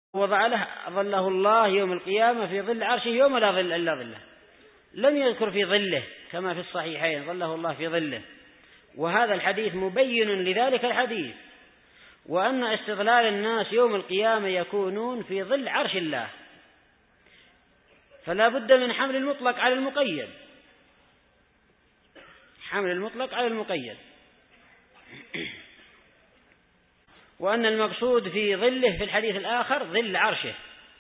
وضع له ظله الله يوم القيامة في ظل عرشه يوم لا ظل إلا ظله، لم يذكر في ظله كما في الصحيحين ظله الله في ظله. وهذا الحديث مبين لذلك الحديث، وأن استظلال الناس يوم القيامة يكونون في ظل عرش الله، فلا بد من حمل المطلق على المقيد، حمل المطلق على المقيد. وأن المقصود في ظله في الحديث الآخر ظل عرشه.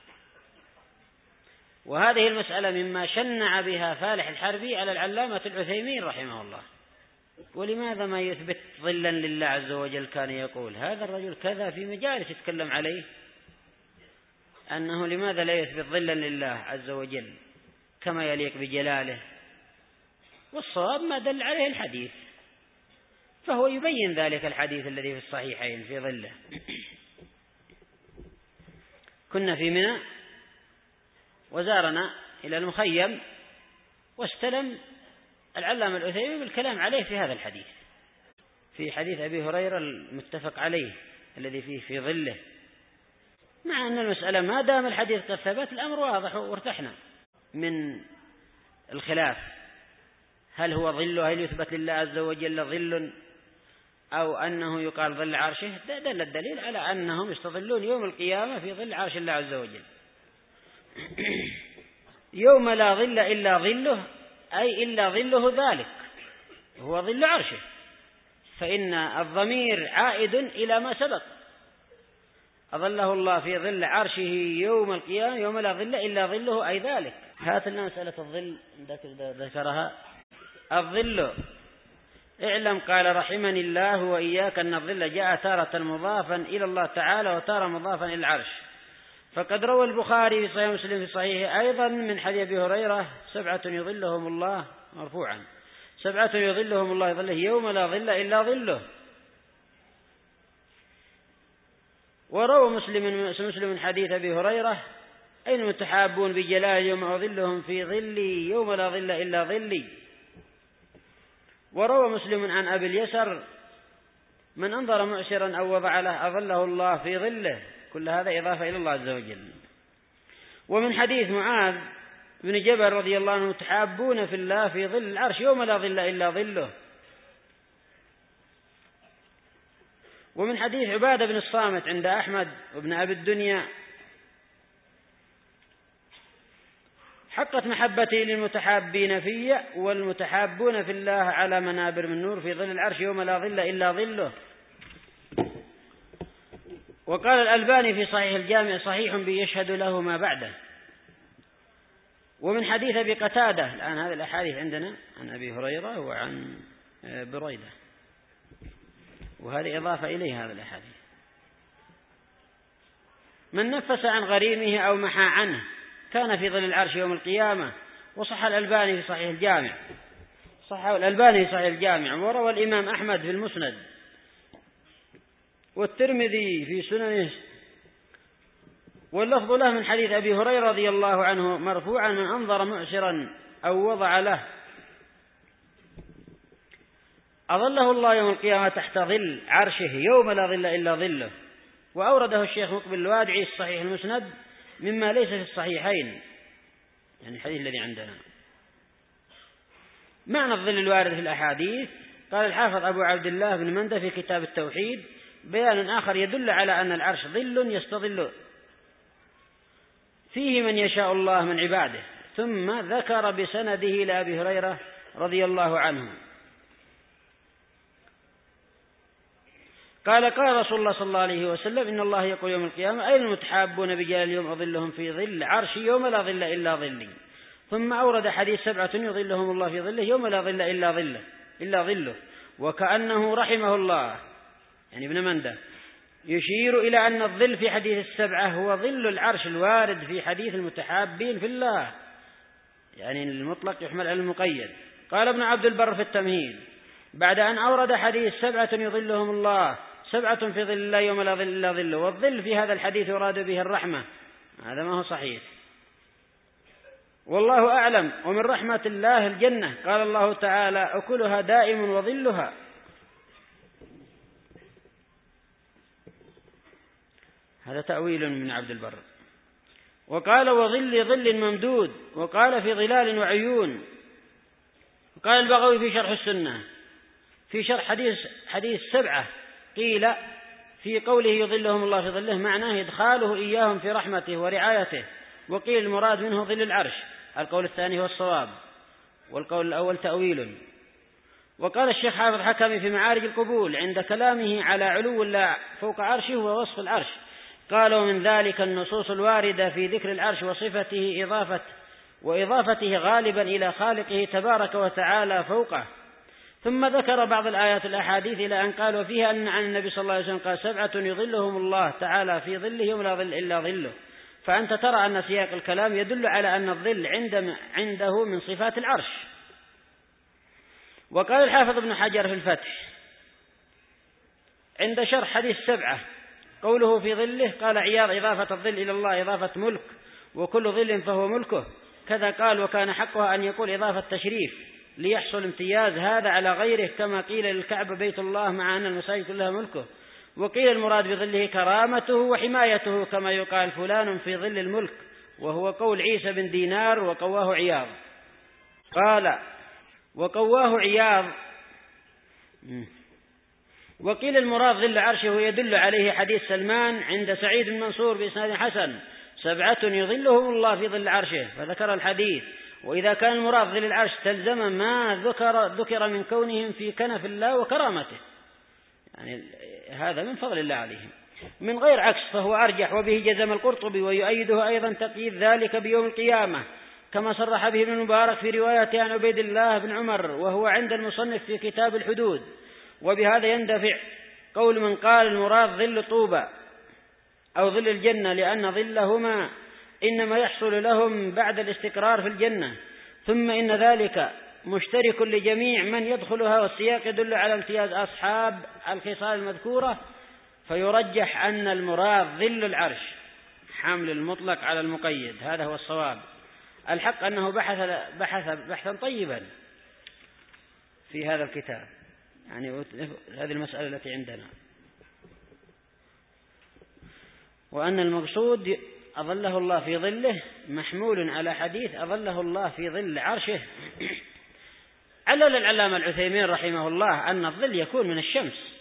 وهذه المسألة مما شنع بها فالح الحربي على العلامة العثيمين رحمه الله. ولماذا ما يثبت ظلا لله عز وجل؟ كان يقول هذا الرجل كذا في مجالس يتكلم عليه، أنه لماذا لا يثبت ظلا لله عز وجل كما يليق بجلاله؟ والصواب ما دل عليه الحديث، فهو يبين ذلك الحديث الذي في الصحيحين في ظله. كنا في منى وزارنا إلى المخيم، واستلم العلامة العثيمين بالكلام عليه في هذا الحديث، في حديث أبي هريرة المتفق عليه الذي فيه في ظله، مع أن المسألة ما دام الحديث قد ثبت الأمر واضح وارتحنا من الخلاف، هل هو ظله، هل يثبت لله عز وجل ظل أو أنه يقال ظل عرشه؟ دل الدليل على أنهم يستظلون يوم القيامة في ظل عرش الله عز وجل. يوم لا ظل إلا ظله، أي إلا ظله ذلك هو ظل عرشه، فإن الضمير عائد إلى ما سبق، أظله الله في ظل عرشه يوم القيامة يوم لا ظل إلا ظله، أي ذلك. هات لنا مسألة الظل ذكرها. الظل اعلم قال رحمني الله وإياك أن الظل جاء تارة مضافا إلى الله تعالى وتارة مضافا إلى العرش. فقد روى البخاري في صحيح مسلم في صحيحه أيضا من حديث أبي هريرة 7 يظلهم الله مرفوعا 7 يظلهم الله ظله يوم لا ظل إلا ظله. وروى مسلم حديث أبي هريرة أين المتحابون بجلال يوم أظلهم في ظلي يوم لا ظل إلا ظلي. وروى مسلم عن أبي اليسر من أنظر معسرا أو وضع له أظله الله في ظله. كل هذا إضافة إلى الله عز وجل. ومن حديث معاذ بن جبل رضي الله عنه متحابون في الله في ظل العرش يوم لا ظل إلا ظله. ومن حديث عبادة بن الصامت عند أحمد وابن أبي الدنيا حقت محبتي للمتحابين في والمتحابون في الله على منابر من نور في ظل العرش يوم لا ظل إلا ظله. وقال الألباني في صحيح الجامع صحيح بيشهد له ما بعده. ومن حديث أبي قتادة الآن هذه الأحاديث عندنا عن أبي هريرة وعن بريدة، وهذه إضافة إليه هذا الأحاديث. من نفس عن غريمه أو محى عنه كان في ظل العرش يوم القيامة. وصح الألباني في صحيح الجامع وروى الإمام أحمد في المسند والترمذي في سننه واللفظ له من حديث أبي هريرة رضي الله عنه مرفوعا من أنظر معسرا أو وضع له أظله الله يوم القيامة تحت ظل عرشه يوم لا ظل إلا ظله. وأورده الشيخ مقبل الوادعي الصحيح المسند مما ليس في الصحيحين، يعني الحديث الذي عندنا. معنى الظل الوارد في الأحاديث قال الحافظ أبو عبد الله بن مندة في كتاب التوحيد بيان آخر يدل على أن العرش ظل يستظل فيه من يشاء الله من عباده. ثم ذكر بسنده إلى أبي هريرة رضي الله عنه قال رسول الله صلى الله عليه وسلم إن الله يقول يوم القيامة أين المتحابون بجلال يوم أظلهم في ظل عرشي يوم لا ظل إلا ظلي. ثم أورد حديث 7 يظلهم الله في ظله يوم لا ظل إلا ظله. وكأنه رحمه الله يعني ابن مندة يشير إلى أن الظل في حديث 7 هو ظل العرش الوارد في حديث المتحابين في الله، يعني المطلق يحمل على المقيد. قال ابن عبد البر في التمهيد بعد أن أورد حديث 7 يظلهم الله 7 في ظل الله يوم لا ظل إلا ظله، والظل في هذا الحديث يراد به الرحمة، هذا ما هو صحيح والله أعلم. ومن رحمة الله الجنة قال الله تعالى أكلها دائم وظلها. هذا تأويل من عبد البر. وقال وظل ظل ممدود، وقال في ظلال وعيون. وقال البغوي في شرح السنة في شرح حديث 7 قيل في قوله يظلهم الله في ظله معناه إدخاله إياهم في رحمته ورعايته، وقيل المراد منه ظل العرش. القول الثاني هو الصواب، والقول الأول تأويل. وقال الشيخ حافظ حكمي في معارج القبول عند كلامه على علو الله فوق عرشه ووصف العرش، قالوا من ذلك النصوص الواردة في ذكر العرش وصفته وإضافته غالبا إلى خالقه تبارك وتعالى فوقه. ثم ذكر بعض الآيات الأحاديث إلى أن قالوا فيها أن عن النبي صلى الله عليه وسلم قال 7 يظلهم الله تعالى في ظله يوم لا ظل إلا ظله. فأنت ترى أن سياق الكلام يدل على أن الظل عنده من صفات العرش. وقال الحافظ ابن حجر في الفتح عند شرح حديث 7 قوله في ظله، قال عياض إضافة الظل إلى الله إضافة ملك، وكل ظل فهو ملكه. كذا قال وكان حقها أن يقول إضافة تشريف ليحصل امتياز هذا على غيره، كما قيل للكعبة بيت الله مع أن المساجد كلها ملكه. وقيل المراد بظله كرامته وحمايته، كما يقال فلان في ظل الملك، وهو قول عيسى بن دينار وقواه عياض. قال وقواه عياض. وقيل المراد ظل عرشه ويدل عليه حديث سلمان عند سعيد بن منصور بإسناد حسن 7 يظلهم الله في ظل عرشه، فذكر الحديث. وإذا كان المراد ظل العرش تلزم ما ذكر من كونهم في كنف الله وكرامته، يعني هذا من فضل الله عليهم من غير عكس، فهو أرجح. وبه جزم القرطبي، ويؤيده أيضا تقييد ذلك بيوم القيامة كما صرح به ابن المبارك في روايته عن عبيد الله بن عمر، وهو عند المصنف في كتاب الحدود. وبهذا يندفع قول من قال المراد ظل طوبى أو ظل الجنة، لأن ظلهما إنما يحصل لهم بعد الاستقرار في الجنة، ثم إن ذلك مشترك لجميع من يدخلها، والسياق يدل على امتياز أصحاب الخصال المذكورة، فيرجح أن المراد ظل العرش حمل المطلق على المقيد. هذا هو الصواب. الحق أنه بحث بحثا طيبا في هذا الكتاب، يعني هذه المسألة التي عندنا، وأن المقصود أظله الله في ظله محمول على حديث أظله الله في ظل عرشه. علل العلامة العثيمين رحمه الله أن الظل يكون من الشمس،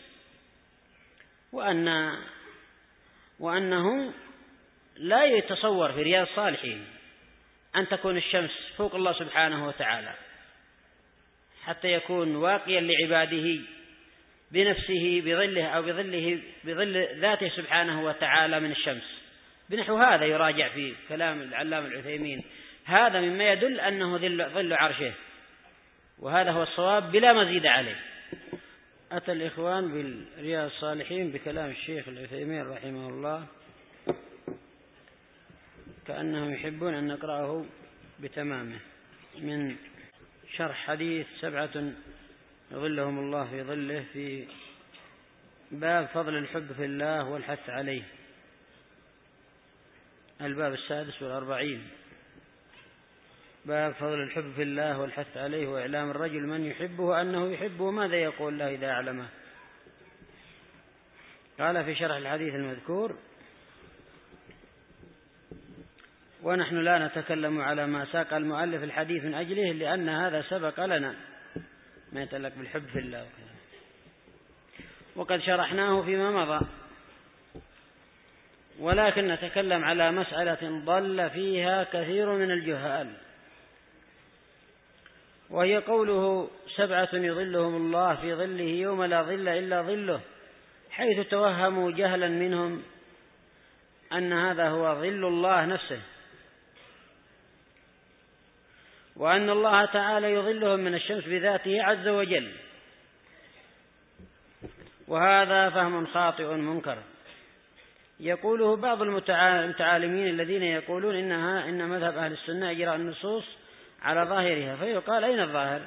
وأنه لا يتصور في رياض الصالحين أن تكون الشمس فوق الله سبحانه وتعالى حتى يكون واقيا لعباده بنفسه بظله أو بظل ذاته سبحانه وتعالى من الشمس. بنحو هذا يراجع في كلام العلامة العثيمين، هذا مما يدل أنه ظل عرشه، وهذا هو الصواب بلا مزيد عليه. أتى الإخوان بالرياض الصالحين بكلام الشيخ العثيمين رحمه الله كأنهم يحبون أن نقرأه بتمامه، من شرح حديث 7 يظلهم الله في ظله، في باب فضل الحب في الله والحث عليه، الباب 46، باب فضل الحب في الله والحث عليه وإعلام الرجل من يحبه أنه يحبه، ماذا يقول له إذا أعلمه. قال في شرح الحديث المذكور: ونحن لا نتكلم على ما ساق المؤلف الحديث من أجله، لأن هذا سبق لنا ما يتعلق بالحب في الله، وقد شرحناه فيما مضى، ولكن نتكلم على مسألة ضل فيها كثير من الجهال، وهي قوله 7 يظلهم الله في ظله يوم لا ظل إلا ظله، حيث توهموا جهلا منهم أن هذا هو ظل الله نفسه، وأن الله تعالى يظلهم من الشمس بذاته عز وجل، وهذا فهم خاطئ منكر يقوله بعض المتعالمين الذين يقولون إن مذهب أهل السنة إجراء النصوص على ظاهرها، فيقال أين الظاهر؟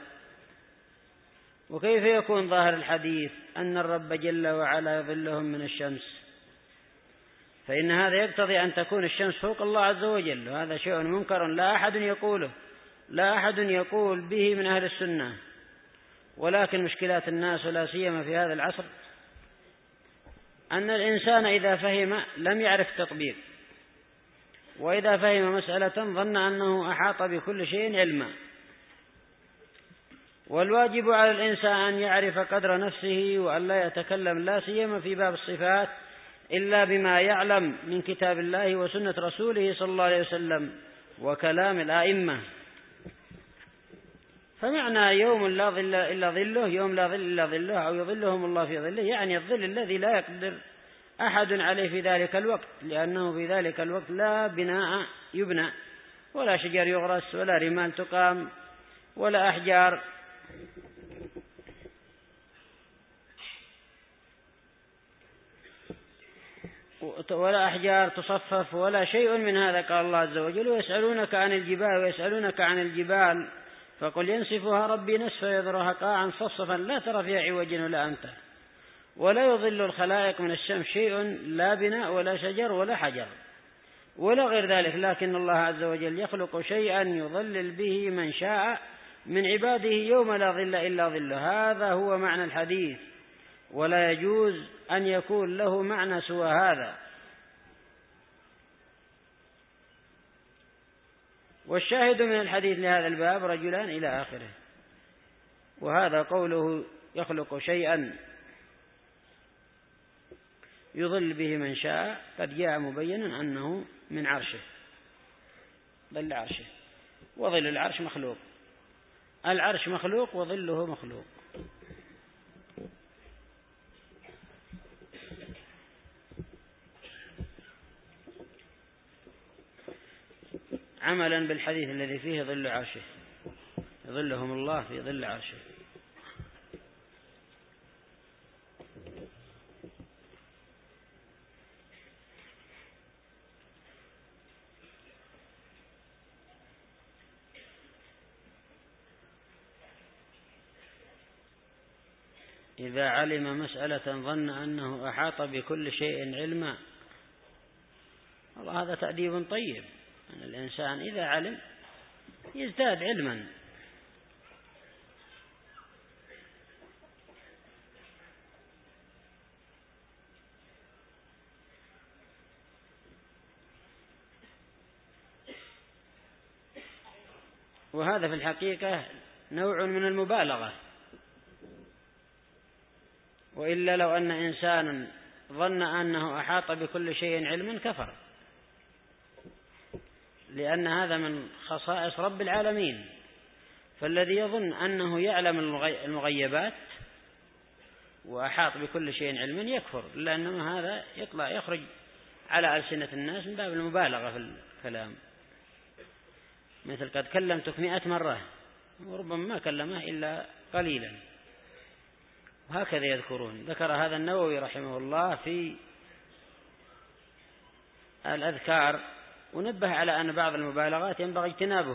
وكيف يكون ظاهر الحديث أن الرب جل وعلا يظلهم من الشمس؟ فإن هذا يقتضي أن تكون الشمس فوق الله عز وجل، وهذا شيء منكر لا أحد يقول به من أهل السنة. ولكن مشكلات الناس ولا سيما في هذا العصر أن الإنسان إذا فهم لم يعرف تطبيق، وإذا فهم مسألة ظن أنه أحاط بكل شيء علما. والواجب على الإنسان أن يعرف قدر نفسه وأن لا يتكلم لا سيما في باب الصفات إلا بما يعلم من كتاب الله وسنة رسوله صلى الله عليه وسلم وكلام الآئمة. فمعنى يوم لا ظل إلا ظله، يوم لا ظل إلا ظله، أو يظلهم الله في ظله، يعني الظل الذي لا يقدر أحد عليه في ذلك الوقت، لأنه في ذلك الوقت لا بناء يبنى، ولا شجر يغرس، ولا رمال تقام، ولا أحجار تصفف، ولا شيء من هذا. قال الله عز وجل: ويسألونك عن الجبال فقل ينسفها ربي نسفا يذرها قاعا صفصفا لا ترى فيها عوجا ولا أمتا، ولا يضل الخلائق من الشمس شيء، لا بناء ولا شجر ولا حجر ولا غير ذلك، لكن الله عز وجل يخلق شيئا يضلل به من شاء من عباده يوم لا ظل إلا ظله. هذا هو معنى الحديث، ولا يجوز أن يكون له معنى سوى هذا. والشاهد من الحديث لهذا الباب رجلان إلى آخره. وهذا قوله يخلق شيئا يضل به من شاء قد جاء مبينا أنه من عرشه، ظل عرشه، وظل العرش مخلوق، العرش مخلوق وظله مخلوق. عملا بالحديث الذي فيه ظل عرشه، يظلهم الله في ظل عرشه. إذا علم مسألة ظن أنه أحاط بكل شيء علما، والله هذا تأديب طيب، أن الإنسان إذا علم يزداد علما. وهذا في الحقيقة نوع من المبالغة، وإلا لو أن إنسانا ظن أنه أحاط بكل شيء علما كفر، لأن هذا من خصائص رب العالمين. فالذي يظن أنه يعلم المغيبات وأحاط بكل شيء علما يكفر، لأنه هذا يخرج على ألسنة الناس من باب المبالغة في الكلام، مثل قد كلمتك 100 مرة وربما ما كلمه إلا قليلا، وهكذا يذكرون. ذكر هذا النووي رحمه الله في الأذكار، ونبه على أن بعض المبالغات ينبغي اجتنابه.